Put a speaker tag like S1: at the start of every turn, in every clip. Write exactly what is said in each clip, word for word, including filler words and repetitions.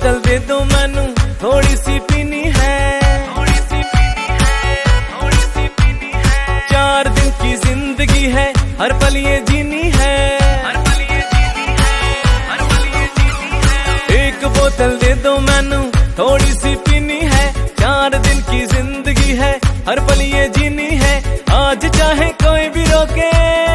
S1: बोतल दे दो मैनू थोड़ी सी पीनी है, थोड़ी सी पीनी है, थोड़ी सी पीनी है। चार दिन की जिंदगी है, हर पल ये जीनी है, हर पल ये जीनी है, हर पल ये जीनी है। एक बोतल दे दो मैनू थोड़ी सी पीनी है, चार दिन की जिंदगी है, हर पल ये जीनी है। आज चाहे कोई भी रोके,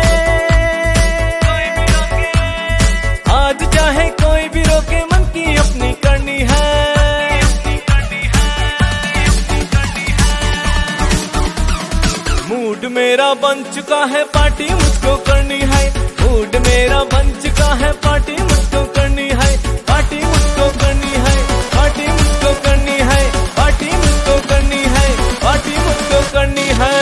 S1: कोई भी रोके, आज चाहे कोई भी रोके, मन की अपनी करनी है, अपनी करनी है, अपनी करनी है। मूड मेरा बन चुका है, पार्टी मुझको करनी है। मूड मेरा बन चुका है, पार्टी मुझको करनी है, पार्टी मुझको करनी है, पार्टी मुझको करनी है, पार्टी मुझको करनी है, पार्टी मुझको करनी है।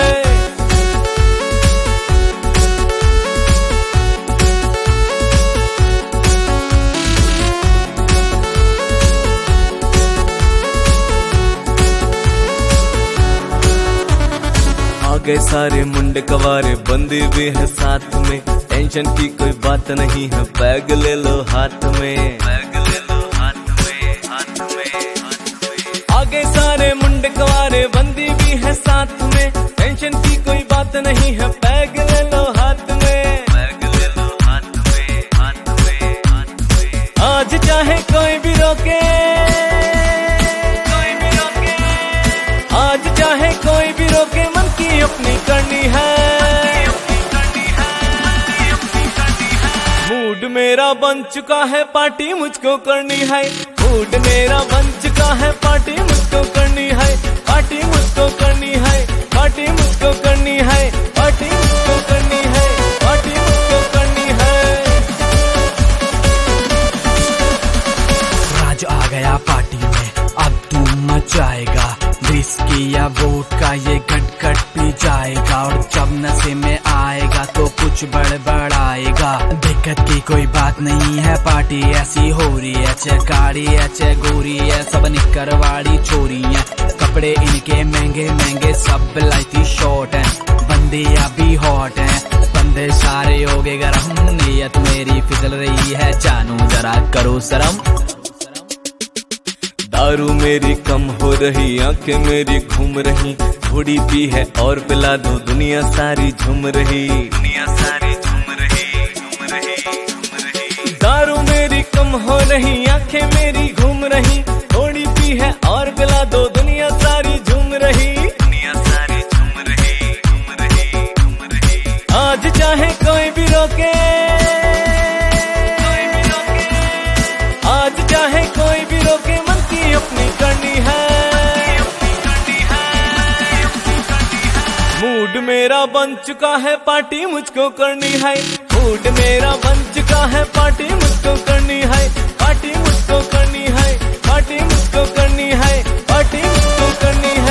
S1: गए सारे मुंडे कवारे, बंदे भी है साथ में, टेंशन की कोई बात नहीं है, बैग ले लो हाथ में, बैग ले लो हाथ में, हाथ में, हाथ में। आगे सारे मुंडे कवारे, बंदी भी है साथ में, टेंशन की कोई बात नहीं है, बैग ले लो हाथ में, बैग ले लो हाथ में, हाथ में, हाथ में। आज चाहे कोई भी रोके, कोई भी रोके, आज चाहे कोई भी रोके, मन की अपनी करनी है, अपनी करनी है, अपनी करनी है। मूड मेरा बन चुका है, पार्टी मुझको करनी है। मूड मेरा बन चुका है, पार्टी मुझको करनी है, पार्टी मुझको करनी है, पार्टी मुझको करनी है, पार्टी मुझको करनी है, पार्टी मुझको करनी है।
S2: राज आ गया पार्टी में, अब धूम मचाएगा, विस्की या वोडका ये गट-गट पी जाएगा, और जब नशे में आएगा तो कुछ बड़बड़ाएगा। दिक्कत की कोई बात नहीं है, पार्टी ऐसी हो रही है, चे काड़ी है, चे गोरी है, सब निकरवाड़ी छोरी है, कपड़े इनके महंगे महंगे, सब लाइटी शॉर्ट है, बंदे अभी हॉट है, बंदे सारे हो गए गरम, नीयत मेरी फिसल रही है, जानू जरा करो शर्म।
S1: दारू मेरी कम हो रही, आंखें मेरी घूम रही, थोड़ी पी है और पिला दो, दुनिया सारी झूम रही, दुनिया सारी झूम रही, झूम रही, झूम रही। दारू मेरी कम हो रही, आंखें मेरी घूम रही, थोड़ी पी है और पिला दो, दुनिया सारी झूम रही, दुनिया सारी झूम रही, झूम रही, झूम रही। आज चाहे कोई भी रोके, कोई भी रोके, आज चाहे कोई भी रोके, मन की अपनी करनी है, अपनी करनी है, अपनी करनी है। मूड मेरा बन चुका है, पार्टी मुझको करनी है। मूड मेरा बन चुका है, पार्टी मुझको करनी है, पार्टी मुझको करनी है, पार्टी मुझको करनी है, पार्टी मुझको करनी है।